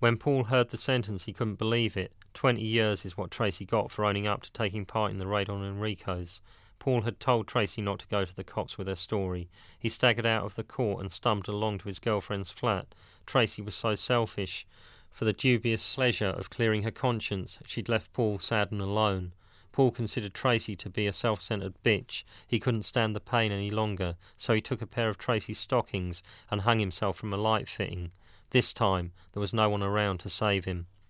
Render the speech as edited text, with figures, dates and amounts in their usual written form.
When Paul heard the sentence, he couldn't believe it. 20 years is what Tracy got for owning up to taking part in the raid on Enrico's. Paul had told Tracy not to go to the cops with her story. He staggered out of the court and stumbled along to his girlfriend's flat. Tracy was so selfish. For the dubious pleasure of clearing her conscience, she'd left Paul sad and alone. Paul considered Tracy to be a self-centred bitch. He couldn't stand the pain any longer, so he took a pair of Tracy's stockings and hung himself from a light fitting. This time, there was no one around to save him.